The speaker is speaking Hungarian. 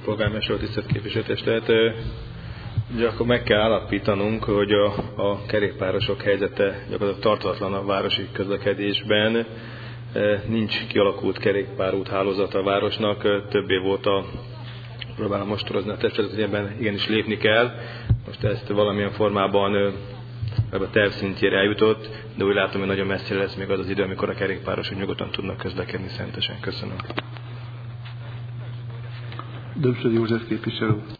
polgármester, tisztelt képviselőtestület. Ugye akkor meg kell állapítanunk, hogy a kerékpárosok helyzete gyakorlatilag tartatlan a városi közlekedésben. Nincs kialakult kerékpárút hálózata a városnak, több év óta próbálom mostorozni a testületet, hogy ebben igenis lépni kell. Most ezt valamilyen formában a terv szintjére eljutott, de úgy látom, hogy nagyon messzire lesz még az az idő, amikor a kerékpárosok nyugodtan tudnak közlekedni Szentesen. Köszönöm. Dömsödi József képviselő.